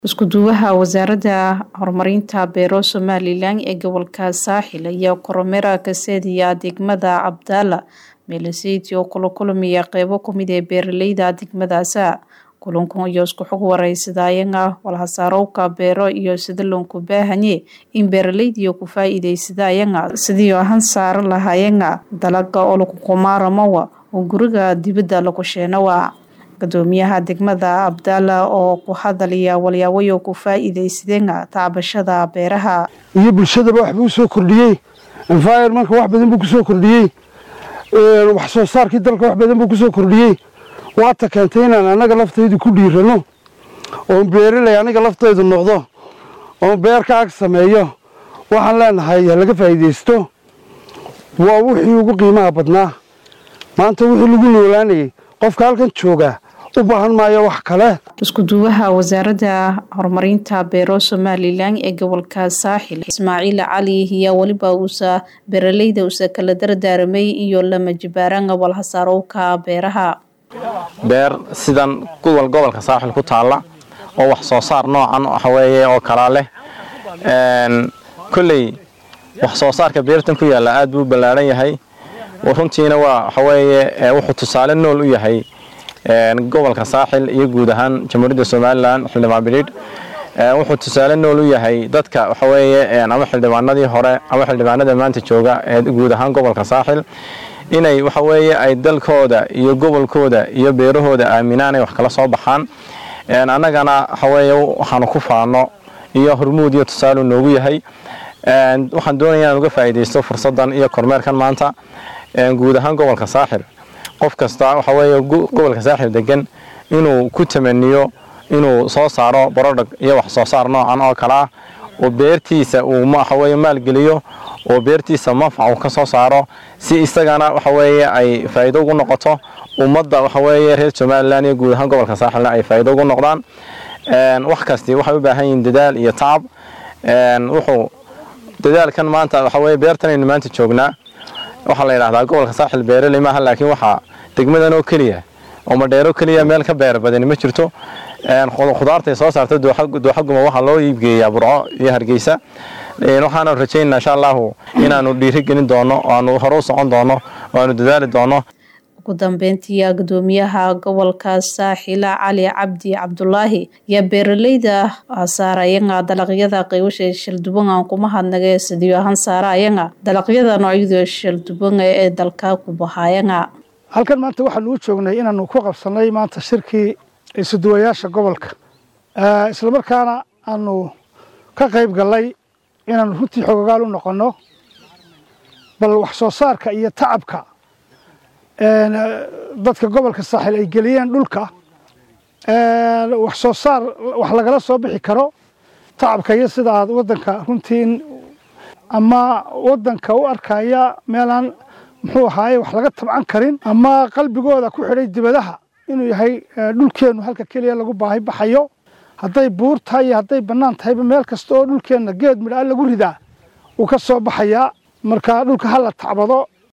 isku duwaha wasaaradda horumarinta beero Somaliland ee gobolka Saaxil ayaa kormeera ka saadiya degmada Abdalla meelaseedii oo kala kulmaya qaybo kamid ah beeraleyda degmadaas kulankan iyo isku xog wareysadayna walhasaarowka beero iyo sida loo ku baahanyahay in beeraleydu ku faa'iideysadayna sidii ahaan saar lahaayeen dalagga oo lagu qomaaramo oo guriga dibadda lagu sheenawa gudoomiyaha degmada Abdalla oo ku hadalaya waliyaawayo ku faa'iideysadeen taabashada beeraha iyo bulshada wax buu soo kordhiyay environment wax badan buu ku soo kordhiyay wax soo saarkii dalka wax badan buu ku soo kordhiyay waata keentayna anaga laftaydu ku dhiirano oo beeraley anaga laftaydu noqdo oo beerka ag sameeyo waxaan leenahay laga faa'iideysto waa wixii ugu qiimaha badnaa maanta wixii lagu noolaanay qofka halkan jooga u baahan maayo wax kale isku duwaha wasaaradda horumarinta beero Somaliland ee gobolka Saaxil Ismaaciil Cali iyo waliba uusa beeraleyda uusa kala dardaarmay iyo lama jibaaranga walhasaarowka beeraha beer sidan gobolka Saaxil ku taala oo wax soo saar noocan waxa weeye oo kala leh kulli wax soo saarka beertan ku yaala aad buu balaaran yahay runtiina waxa weeye wuxuu tusaale nool u yahay gobolka Saaxil iyo guud ahaan jamhuuriyadda Somaliland xildhibaan Bariid wuxuu tusaale nool u yahay dadka waxa weeye ama xildhibaanadii hore ama xildhibaanada maanta jooga ee guud ahaan gobolka Saaxil inay waxa weeye ay dalkooda iyo gobolkooda iyo beerahooda aaminaan ay wax kala soo baxaan anagana waxa weeye waxaan ku faano iyo hormuud iyo tusaale noogu yahay waxaan doonayaa uga faa'iideysto fursadan iyo kormeerkan maanta guud ahaan gobolka Saaxil qof kasta waxa weeye gobolka Saaxil degan inuu ku tamaniyo inuu soo saaro product iyo wax soo saar noocan oo kala oo beertiisa uu waxa weeye maal geliyo oo beertiisa manfac ka soo saaro si isagana waxa weeye ay faa'iido ugu noqoto ummadda waxa weeye reer Somaliland iyo guud ahaan gobolka Saaxil ay faa'iido ugu noqdaan wax kasta waxay u baahan yihiin dadaal iyo tacab wuxuu dadaalkan maanta waxa weeye beertan maanta joognaa waxa la yiraahdaa gobolka Saaxil beeraley ma aha laakiin waxa degmadan oo kaliya oo madheero kaliya meel ka beer badan ma jirto khudaarta soo saarta dooxa guma waxa loo iibgeeyaa Burco iyo Hargeysa waxaan rajaynayaa insha Allah inaanu dhiirigelin doono oo aanu hore u socon doono oo aanu dadaali doono ugu dambeyntii gudoomiyaha gobolka Saaxil Cali Cabdi Cabdullaahi ya beeraleyda saarayanga dalagyada qaybasha shilduban kuma hadnagay sidii ahaan saarayanga dalagyada noocyada shilduban ee dalka ku bahayanga halkan maanta waxaan u joognay inaanu ku qabsanay maanta shirkii isu duwayaasha gobolka isla markaana aanu ka qayb galay inaanu runtii xogaal u noqono bal wax soo saarka iyo tacabka dadka gobolka Saaxil ay geliyeen dhulka wax soo saar wax lagala soo bixi karo tacabka iyo sida wadanka runtii ama wadanka u arkaya meelan muxuu ahaay wax laga tabcan karin ama qalbigooda ku xidhay dibadaha inuu yahay dhulkeenu halka kaliya lagu baahi baxayo haday buur tahay haday banaan tahay meel kasta oo dhulkeena geed midha lagu ridaa uu ka soo baxaya marka dhulka hal la tacbado